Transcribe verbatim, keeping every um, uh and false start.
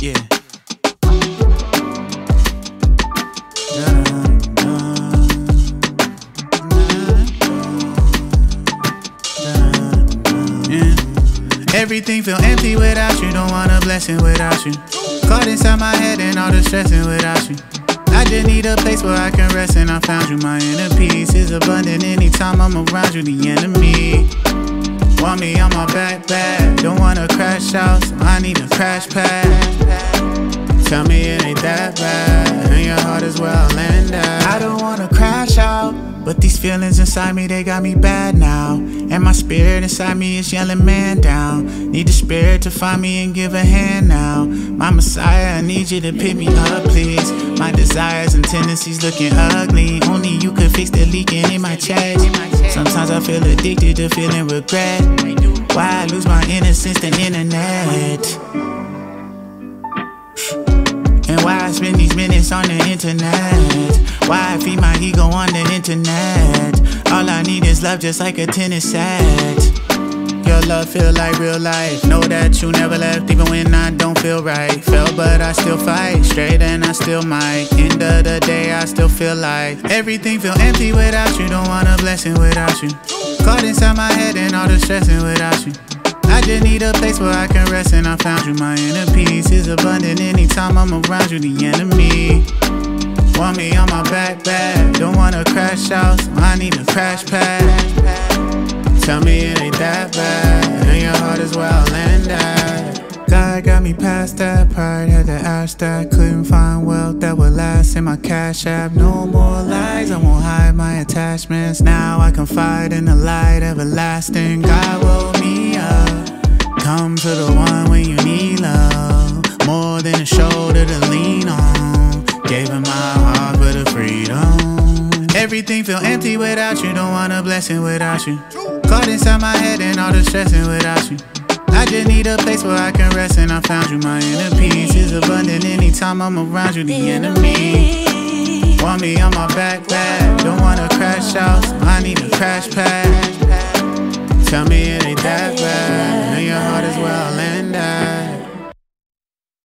Yeah. Everything feel empty without you. Don't want a blessing without you. Caught inside my head and all the stressing without you. I just need a place where I can rest and I found you. My inner peace is abundant anytime I'm around you. The enemy want me on my back, back. Don't wanna crash out, so I need a crash pad. Tell me it ain't that bad, and your heart is where I'll end at. I don't wanna crash out, but these feelings inside me, they got me bad now. And my spirit inside me is yelling man down. Need the spirit to find me and give a hand now. My Messiah, I need you to pick me up, please. My desires and tendencies looking ugly. Only you could fix the leaking in my chest. Sometimes I feel addicted to feeling regret. Why I lose my innocence to the internet? And why I spend these minutes on the internet? Why I feed my ego on the internet? All I need is love just like a tennis set. Your love feel like real life. Know that you never left even when I don't feel right. Fell but I still fight, straight and I still might. End of the day I still feel like everything feel empty without you. Don't want a blessing without you. Caught inside my head and all the stressing without you. I just need a place where I can rest and I found you. My inner peace is abundant anytime I'm around you. The enemy want me on my back, back. Don't wanna crash out, so I need a crash pad. Tell me it ain't that bad, and your heart is where I'll end at. God got me past that, pride had to ask that. Couldn't find wealth that would last in my cash app. No more lies, I won't hide my attachments. Now I confide in the light everlasting. God woke me up. Come to the one when you need love. More than a shoulder to lean on. Gave him my heart for the freedom. Everything feel empty without you. Don't want a blessing without you. Caught inside my head and all the stressing without you. I just need a place where I can rest and I found you. My inner peace is abundant anytime I'm around you. The enemy want me on my back, back. Don't wanna crash out, so I need a crash pad. Tell me it ain't that